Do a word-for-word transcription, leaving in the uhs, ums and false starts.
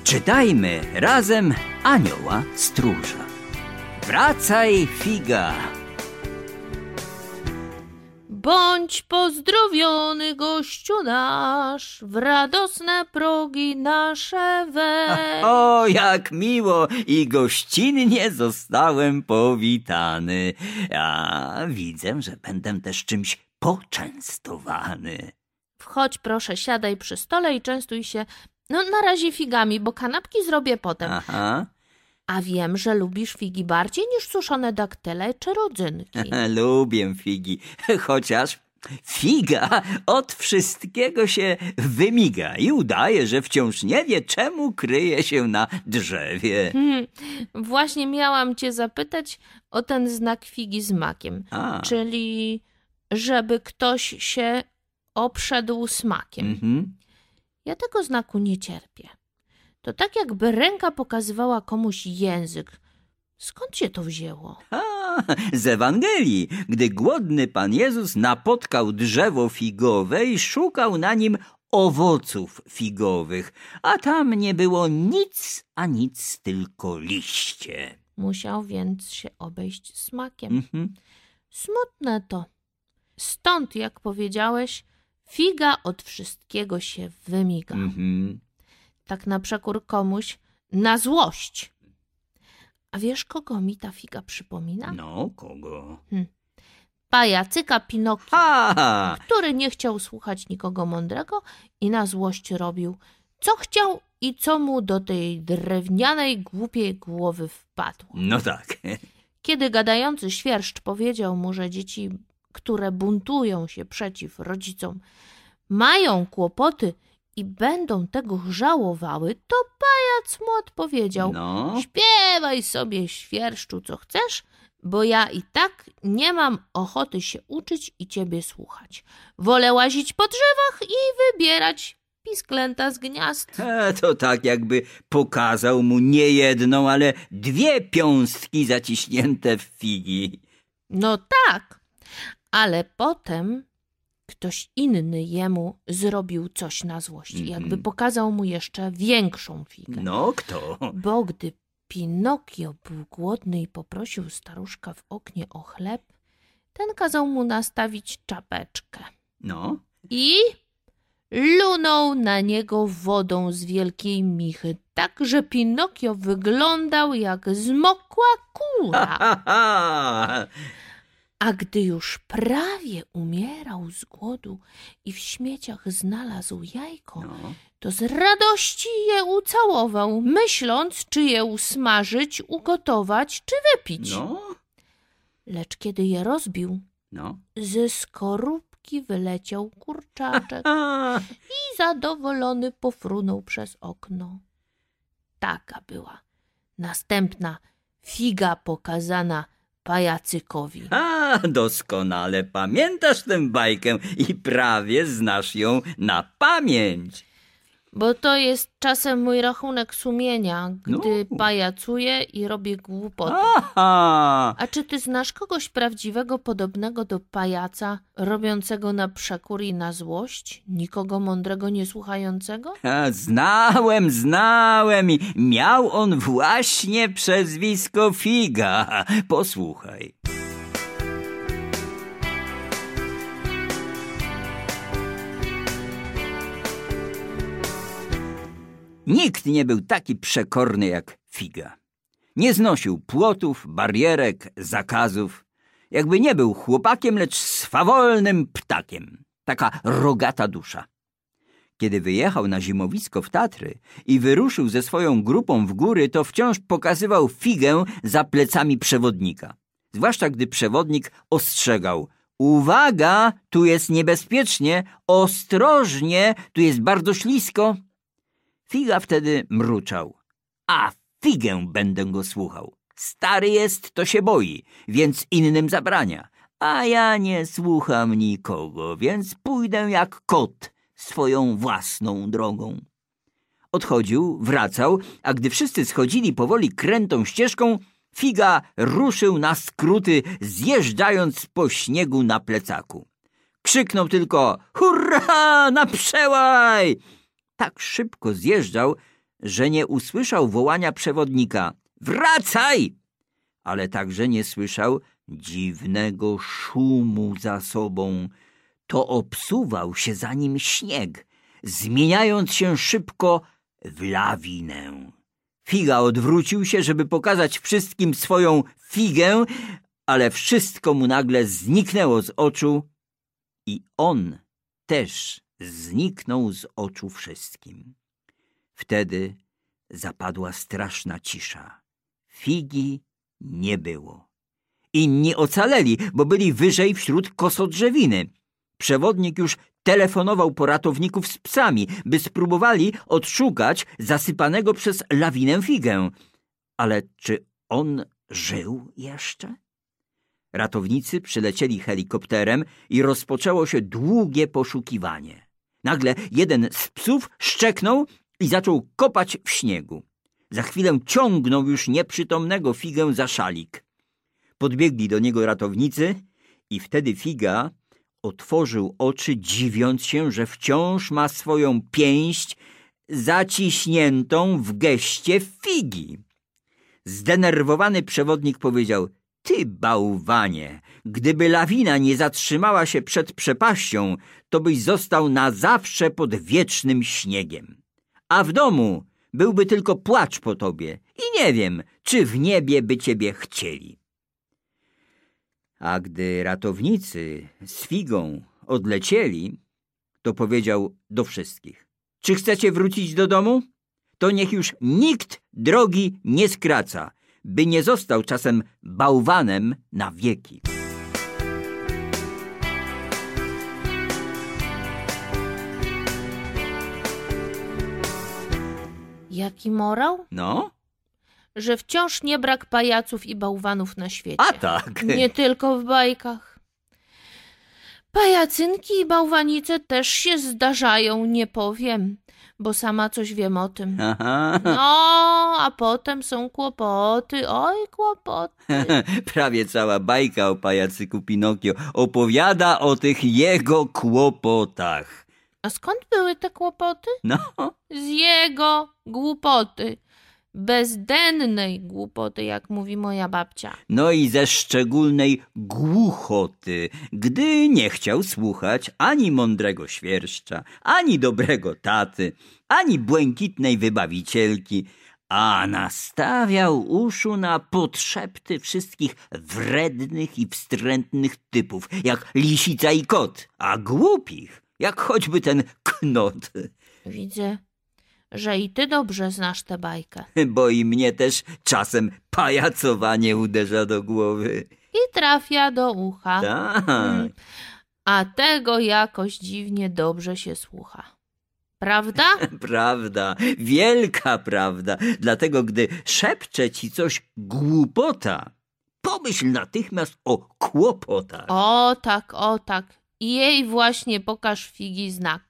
Czytajmy razem Anioła Stróża. Wracaj, figa! Bądź pozdrowiony, gościu nasz, w radosne progi nasze weź. O, jak miło i gościnnie zostałem powitany. A widzę, że będę też czymś poczęstowany. Wchodź proszę, siadaj przy stole i częstuj się, no na razie figami, bo kanapki zrobię potem. Aha. A wiem, że lubisz figi bardziej niż suszone daktyle czy rodzynki. Lubię figi, chociaż figa od wszystkiego się wymiga i udaje, że wciąż nie wie, czemu kryje się na drzewie. Hmm, właśnie miałam cię zapytać o ten znak figi z makiem, A. czyli żeby ktoś się obszedł smakiem. Mhm. Ja tego znaku nie cierpię. To tak jakby ręka pokazywała komuś język. Skąd się to wzięło? A, z Ewangelii, gdy głodny Pan Jezus napotkał drzewo figowe i szukał na nim owoców figowych, a tam nie było nic, a nic, tylko liście. Musiał więc się obejść smakiem. Mhm. Smutne to. Stąd, jak powiedziałeś, figa od wszystkiego się wymiga. Mhm. Tak na przekór komuś na złość. A wiesz, kogo mi ta figa przypomina? No, kogo? Hm. Pajacyka Pinokia, Ha! który nie chciał słuchać nikogo mądrego i na złość robił, co chciał i co mu do tej drewnianej, głupiej głowy wpadło. No tak. Kiedy gadający świerszcz powiedział mu, że dzieci, które buntują się przeciw rodzicom, mają kłopoty i będą tego żałowały, to pajac mu odpowiedział: No. śpiewaj sobie, świerszczu, co chcesz, bo ja i tak nie mam ochoty się uczyć i ciebie słuchać. Wolę łazić po drzewach i wybierać pisklęta z gniazd. E, to tak jakby pokazał mu nie jedną, ale dwie piąstki zaciśnięte w figi. No tak, ale potem ktoś inny jemu zrobił coś na złość. Mm-hmm. Jakby pokazał mu jeszcze większą figę. No, kto? Bo gdy Pinokio był głodny i poprosił staruszka w oknie o chleb, ten kazał mu nastawić czapeczkę. No. I lunął na niego wodą z wielkiej michy, tak że Pinokio wyglądał jak zmokła kura. Ha, ha. A gdy już prawie umierał z głodu i w śmieciach znalazł jajko, No. to z radości je ucałował, myśląc, czy je usmażyć, ugotować, czy wypić. No. Lecz kiedy je rozbił, No. ze skorupki wyleciał kurczaczek Ha. i zadowolony pofrunął przez okno. Taka była następna figa pokazana pajacykowi. A, doskonale pamiętasz tę bajkę i prawie znasz ją na pamięć. Bo to jest czasem mój rachunek sumienia, gdy No. pajacuję i robię głupoty. Aha! A czy ty znasz kogoś prawdziwego podobnego do pajaca, robiącego na przekór i na złość? Nikogo mądrego nie słuchającego? A, znałem, znałem i miał on właśnie przezwisko Figa. Posłuchaj. Nikt nie był taki przekorny jak Figa. Nie znosił płotów, barierek, zakazów. Jakby nie był chłopakiem, lecz swawolnym ptakiem. Taka rogata dusza. Kiedy wyjechał na zimowisko w Tatry i wyruszył ze swoją grupą w góry, to wciąż pokazywał Figę za plecami przewodnika. Zwłaszcza gdy przewodnik ostrzegał: uwaga, tu jest niebezpiecznie, ostrożnie, tu jest bardzo ślisko. Figa wtedy mruczał: a Figę będę go słuchał. Stary jest, to się boi, więc innym zabrania. A ja nie słucham nikogo, więc pójdę jak kot swoją własną drogą. Odchodził, wracał, a gdy wszyscy schodzili powoli krętą ścieżką, Figa ruszył na skróty, zjeżdżając po śniegu na plecaku. Krzyknął tylko: hurra, na przełaj! Tak szybko zjeżdżał, że nie usłyszał wołania przewodnika „Wracaj!”, ale także nie słyszał dziwnego szumu za sobą. To obsuwał się za nim śnieg, zmieniając się szybko w lawinę. Figa odwrócił się, żeby pokazać wszystkim swoją figę, ale wszystko mu nagle zniknęło z oczu i on też zniknął z oczu wszystkim. Wtedy zapadła straszna cisza. Figi nie było. Inni ocaleli, bo byli wyżej wśród kosodrzewiny. Przewodnik już telefonował po ratowników z psami, by spróbowali odszukać zasypanego przez lawinę Figę. Ale czy on żył jeszcze? Ratownicy przylecieli helikopterem i rozpoczęło się długie poszukiwanie. Nagle jeden z psów szczeknął i zaczął kopać w śniegu. Za chwilę ciągnął już nieprzytomnego Figę za szalik. Podbiegli do niego ratownicy i wtedy Figa otworzył oczy, dziwiąc się, że wciąż ma swoją pięść zaciśniętą w geście figi. Zdenerwowany przewodnik powiedział: „Ty, bałwanie, gdyby lawina nie zatrzymała się przed przepaścią, to byś został na zawsze pod wiecznym śniegiem. A w domu byłby tylko płacz po tobie i nie wiem, czy w niebie by ciebie chcieli”. A gdy ratownicy z Figą odlecieli, to powiedział do wszystkich: „Czy chcecie wrócić do domu? To niech już nikt drogi nie skraca, by nie został czasem bałwanem na wieki”. Jaki morał? No? Że wciąż nie brak pajaców i bałwanów na świecie. A tak. Nie tylko w bajkach. Pajacynki i bałwanice też się zdarzają, nie powiem, bo sama coś wiem o tym. Aha. No, a potem są kłopoty, oj kłopoty. Prawie cała bajka o pajacyku Pinokio opowiada o tych jego kłopotach. A skąd były te kłopoty? No, Z jego głupoty. Bezdennej głupoty, jak mówi moja babcia. no i ze szczególnej głuchoty, gdy nie chciał słuchać ani mądrego świerszcza, ani dobrego taty, ani błękitnej wybawicielki, a nastawiał uszu na podszepty wszystkich wrednych i wstrętnych typów, jak lisica i kot, a głupich, jak choćby ten knot. Widzę, że i ty dobrze znasz tę bajkę. Bo i mnie też czasem pajacowanie uderza do głowy. I trafia do ucha. Tak. Mm. A tego jakoś dziwnie dobrze się słucha. Prawda? Prawda, wielka prawda. Dlatego, gdy szepcze ci coś głupota, pomyśl natychmiast o kłopotach. O tak, o tak. I jej właśnie pokaż Figi znak.